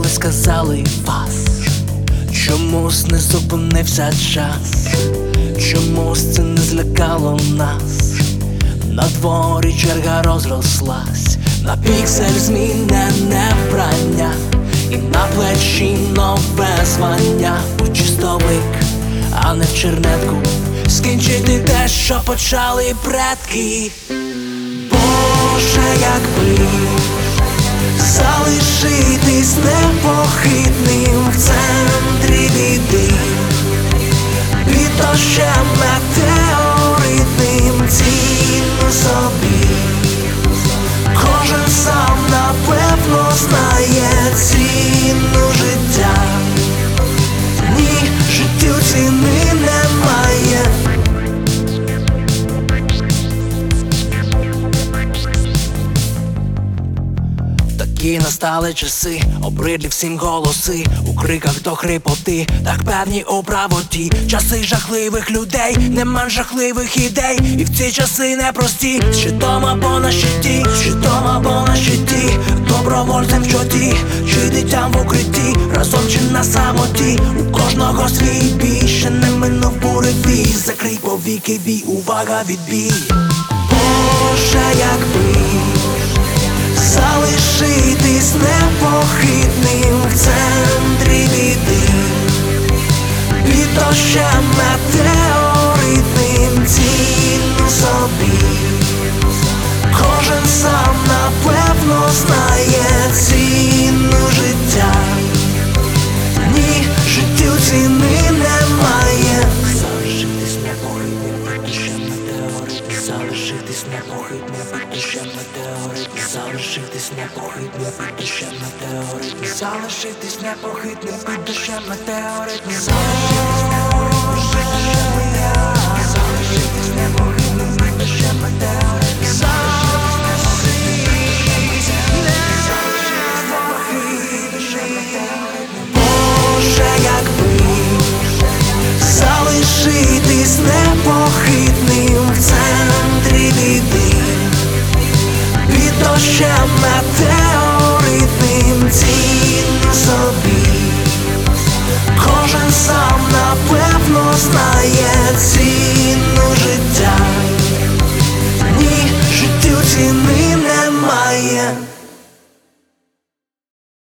сказали вас, чомусь не зупинився час, чомусь це не злякало нас. На дворі черга розрослась, на піксель змінене вбрання, і на плечі нове звання. У чистовик, а не в чернетку, скінчити те, що почали предки. Боже, якби залишитись непохитним в центрі біди, під дощем метеоритним, цінно собі. Кожен сам напевно знає ціну життя. Ні, життю ціни немає. Такі настали часи, обридлі всім голоси, у криках до хрипоти, так певні у правоті. Часи жахливих людей, нема жахливих ідей, і в ці часи непрості. Щитом або на щиті, щитом або на щиті, добровольцем в чоті, чи дитям в укритті, разом чи на самоті. У кожного свій бій, ще не минув буревій. Закрий повіки, бій, увага, відбій. Боже, якби залишитись непохитним в центрі біди, під дощем метеоритним, цінно собі. Кожен сам напевно знає ціну життя. Ні, життю ціни немає. Залишитись непохитним під дощем метеоритним, залишитись непохитним під дощем метеоритним, залишитись непохитним під дощем метеоритним, залишитись непохитним під дощем метеоритним, залишитись непохитним під дощем метеоритним, Боже, якби залишитись непохитним в центрі біди, під дощем метеоритним,